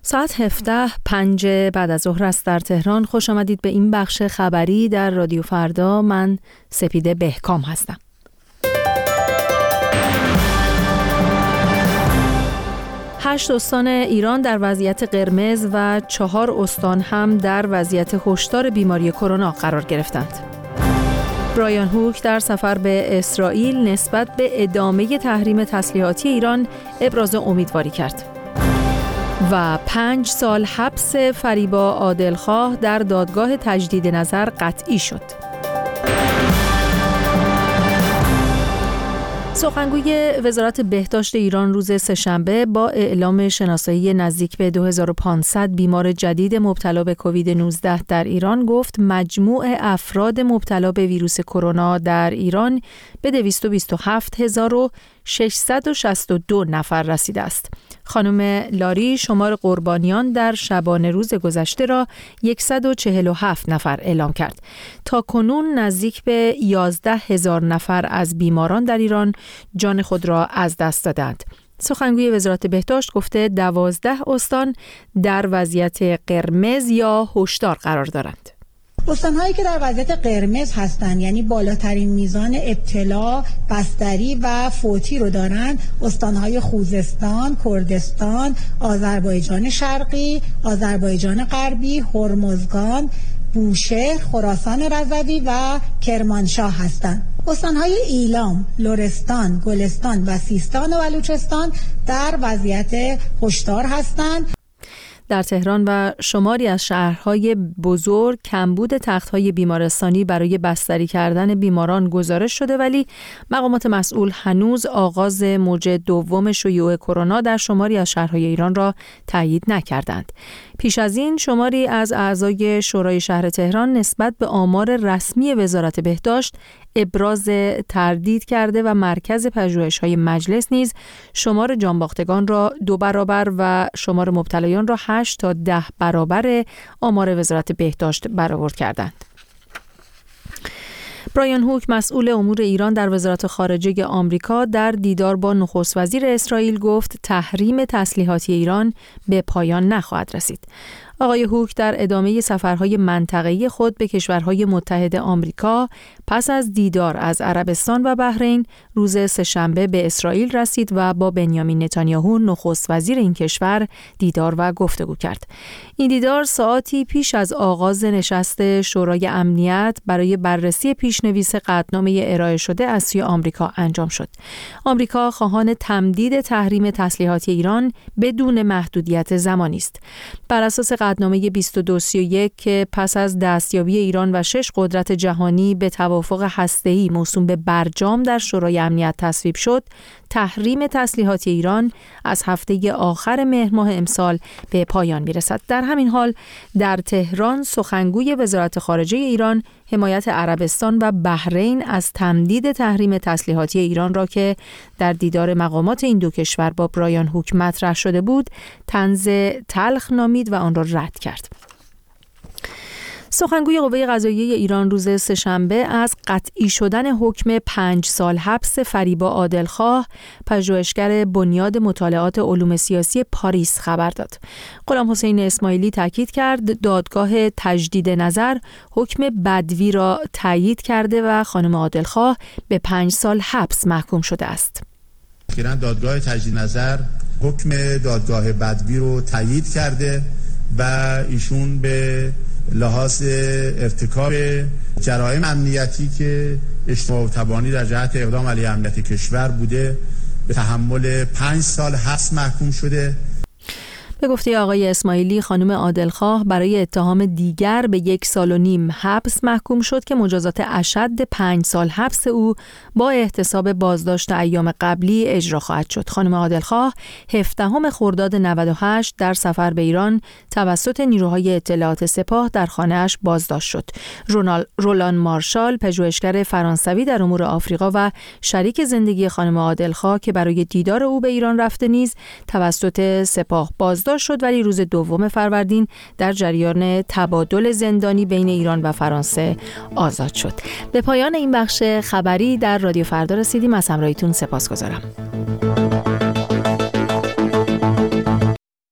ساعت 17:05 بعد از ظهر است در تهران. خوش آمدید به این بخش خبری در رادیو فردا. من سپیده بهکام هستم. 8 استان ایران در وضعیت قرمز و 4 استان هم در وضعیت هشدار بیماری کرونا قرار گرفتند. برایان هوک در سفر به اسرائیل نسبت به ادامه تحریم تسلیحاتی ایران ابراز امیدواری کرد. و 5 سال حبس فریبا عادلخواه در دادگاه تجدید نظر قطعی شد. سخنگوی وزارت بهداشت ایران روز سه‌شنبه با اعلام شناسایی نزدیک به 2500 بیمار جدید مبتلا به کووید 19 در ایران گفت مجموع افراد مبتلا به ویروس کرونا در ایران به 227662 نفر رسیده است. خانم لاری شمار قربانیان در شبانه روز گذشته را 147 نفر اعلام کرد. تا کنون نزدیک به 11000 نفر از بیماران در ایران جان خود را از دست دادند. سخنگوی وزارت بهداشت گفته 12 استان در وضعیت قرمز یا هشدار قرار دارند. استان‌هایی که در وضعیت قرمز هستند، یعنی بالاترین میزان ابتلا، بستری و فوتی رو دارند، استان‌های خوزستان، کردستان، آذربایجان شرقی، آذربایجان غربی، هرمزگان، بوشهر، خراسان رضوی و کرمانشاه هستند. استان‌های ایلام، لرستان، گلستان و سیستان و بلوچستان در وضعیت هشدار هستند. در تهران و شماری از شهرهای بزرگ کمبود تخت‌های بیمارستانی برای بستری کردن بیماران گزارش شده، ولی مقامات مسئول هنوز آغاز موج دوم شیوع کرونا در شماری از شهرهای ایران را تایید نکردند. پیش از این شماری از اعضای شورای شهر تهران نسبت به آمار رسمی وزارت بهداشت ابراز تردید کرده و مرکز پژوهش‌های مجلس نیز شمار جانباختگان را 2 برابر و شمار مبتلایان را 8 تا 10 برابر آمار وزارت بهداشت برآورد کردند. برایان هوک مسئول امور ایران در وزارت خارجه آمریکا در دیدار با نخست وزیر اسرائیل گفت تحریم تسلیحاتی ایران به پایان نخواهد رسید. آقای هوک در ادامه سفرهای منطقه‌ای خود به کشورهای متحد آمریکا پس از دیدار از عربستان و بحرین روز سه‌شنبه به اسرائیل رسید و با بنیامین نتانیاهو نخست وزیر این کشور دیدار و گفتگو کرد. این دیدار ساعتی پیش از آغاز نشست شورای امنیت برای بررسی پیشنویس قطعنامه ارائه شده از سوی آمریکا انجام شد. آمریکا خواهان تمدید تحریم تسلیحاتی ایران بدون محدودیت زمانی است. بر اساس قطعنامه 2231 که پس از دستیابی ایران و 6 قدرت جهانی به توافق هسته‌ای موسوم به برجام در شورای امنیت تصویب شد، تحریم تسلیحاتی ایران از هفته آخر مهر ماه امسال به پایان می‌رسد. در همین حال در تهران سخنگوی وزارت خارجه ایران حمایت عربستان و بحرین از تمدید تحریم تسلیحاتی ایران را که در دیدار مقامات این دو کشور با برایان هوک مطرح شده بود، طنز تلخ نامید و آن را رد کرد. سخنگوی قوه قضاییه ایران روز سه‌شنبه از قطعی شدن حکم 5 سال حبس فریبا عادلخواه، پژوهشگر بنیاد مطالعات علوم سیاسی پاریس خبر داد. غلام حسین اسماعیلی تاکید کرد دادگاه تجدید نظر حکم بدوی را تایید کرده و خانم عادلخواه به 5 سال حبس محکوم شده است. دادگاه تجدید نظر حکم دادگاه بدوی رو تایید کرده و ایشون به لحاظ ارتکاب جرایم امنیتی که اشتباه و تبانی در جهت اقدام علیه امنیت کشور بوده به تحمل 5 سال حبس محکوم شده. به گفته آقای اسماعیلی خانم عادلخواه برای اتهام دیگر به 1.5 سال حبس محکوم شد که مجازات اشد 5 سال حبس او با احتساب بازداشت ایام قبلی اجرا خواهد شد. خانم عادلخواه 17 خرداد 98 در سفر به ایران توسط نیروهای اطلاعات سپاه در خانه‌اش بازداشت شد. رولان مارشال پژوهشگر فرانسوی در امور آفریقا و شریک زندگی خانم عادلخواه که برای دیدار او به ایران رفته نیز توسط سپاه بازداشت شد، ولی روز 2 فروردین در جریان تبادل زندانی بین ایران و فرانسه آزاد شد. به پایان این بخش خبری در رادیو فردا رسیدیم. از همراهیتون سپاسگزارم.